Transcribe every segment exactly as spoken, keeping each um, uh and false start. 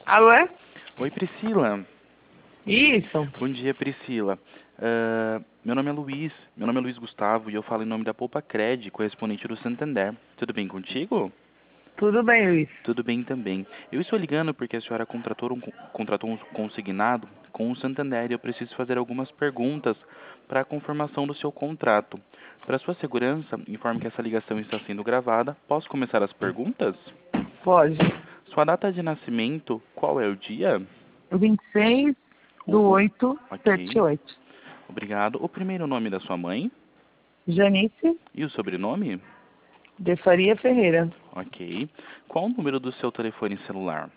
Alô? É? Oi, Priscila. Isso. Bom dia, Priscila. Ah, meu nome é Luiz, meu nome é Luiz Gustavo e eu falo em nome da Poupa Cred, correspondente do Santander. Tudo bem contigo? Tudo bem, Luiz? Tudo bem também. Eu estou ligando porque a senhora contratou um, contratou um consignado com o Santander e eu preciso fazer algumas perguntas para a confirmação do seu contrato. Para sua segurança, informe que essa ligação está sendo gravada. Posso começar as perguntas? Pode. Sua data de nascimento, qual é o dia? vinte e seis do O, o, oito de setenta e ok, oito. obrigado. O primeiro nome da sua mãe Janice e o sobrenome? de Faria Ferreira. Ok. Qual o número do seu telefone celular?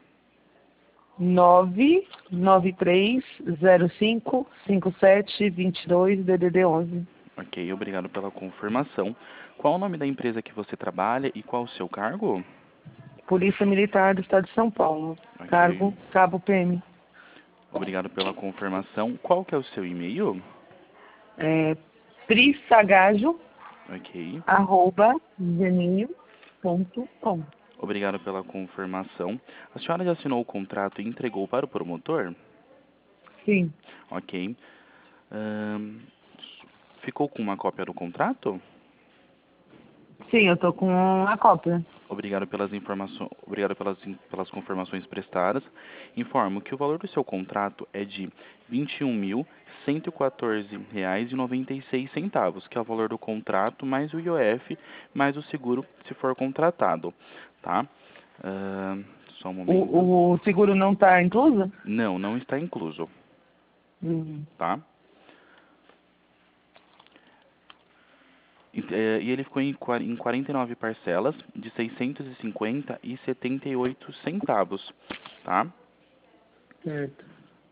nove nove três zero cinco cinco sete dois dois D D D onze. Ok, obrigado pela confirmação. Qual o nome da empresa que você trabalha e qual o seu cargo? Polícia Militar do Estado de São Paulo. Ok, Cargo Cabo P M. obrigado pela confirmação. Qual que é o seu e-mail? É prissagajo, Ok, arroba, gmail ponto com. obrigado pela confirmação. A senhora já assinou o contrato e entregou para o promotor? Sim. Ok. Ahn, ficou com uma cópia do contrato? Sim, eu tô com a cópia. Obrigado pelas informações, obrigado pelas, pelas confirmações prestadas. Informo que o valor do seu contrato é de vinte e um mil cento e quatorze reais e noventa e seis centavos, que é o valor do contrato mais o I O F mais o seguro se for contratado, tá? Ah, só um momento. O, o seguro não está incluso? Não, não está incluso, Uhum. tá? E eh, e ele ficou em qua- em quarenta e nove parcelas de seiscentos e cinquenta e setenta e oito centavos, tá? Certo,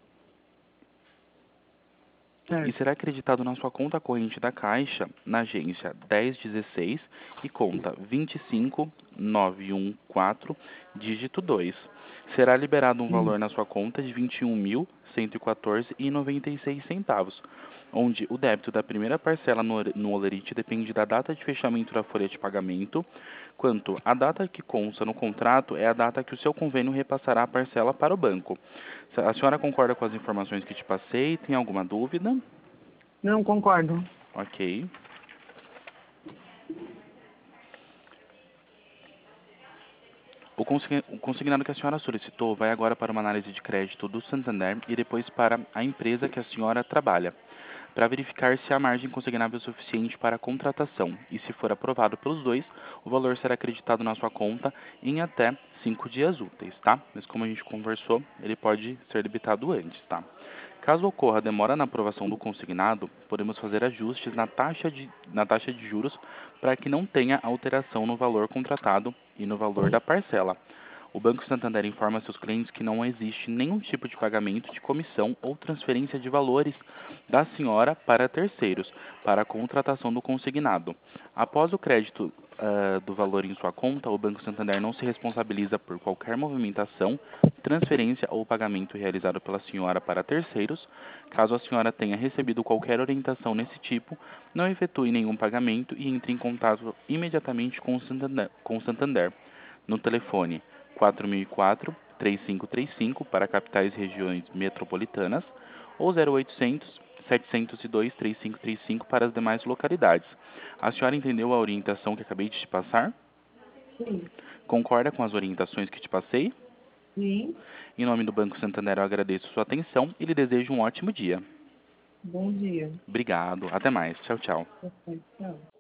E certo. será acreditado na sua conta corrente da Caixa, na agência dez dezesseis e conta vinte e cinco nove um quatro, dígito dois. Será liberado um Hum. valor na sua conta de vinte e um mil cento e quatorze reais e noventa e seis centavos, onde o débito da primeira parcela no no Olerite depende da data de fechamento da folha de pagamento, quanto a data que consta no contrato é a data que o seu convênio repassará a parcela para o banco. A senhora concorda com as informações que te passei? Tem alguma dúvida? Não concordo. Ok. O consign- o consignado que a senhora solicitou vai agora para uma análise de crédito do Santander e depois para a empresa que a senhora trabalha, para verificar se há margem consignável suficiente para a contratação. E se for aprovado pelos dois, o valor será acreditado na sua conta em até cinco dias úteis, tá? Mas como a gente conversou, ele pode ser debitado antes, tá? Caso ocorra demora na aprovação do consignado, podemos fazer ajustes na taxa de, na taxa de juros para que não tenha alteração no valor contratado e no valor da parcela. O Banco Santander informa seus clientes que não existe nenhum tipo de pagamento de comissão ou transferência de valores da senhora para terceiros para a contratação do consignado. Após o crédito ah, do valor em sua conta, o Banco Santander não se responsabiliza por qualquer movimentação, transferência ou pagamento realizado pela senhora para terceiros. Caso a senhora tenha recebido qualquer orientação nesse tipo, não efetue nenhum pagamento e entre em contato imediatamente com o Santander, com o Santander no telefone quatro mil e quatro, três cinco três cinco para capitais e regiões metropolitanas ou zero oitocentos, setecentos e dois, três cinco três cinco para as demais localidades. A senhora entendeu a orientação que acabei de te passar? Sim. Concorda com as orientações que te passei? Sim. Em nome do Banco Santander, eu agradeço sua atenção e lhe desejo um ótimo dia. Bom dia. Obrigado. Até mais. Tchau, tchau. Perfeito. Tchau.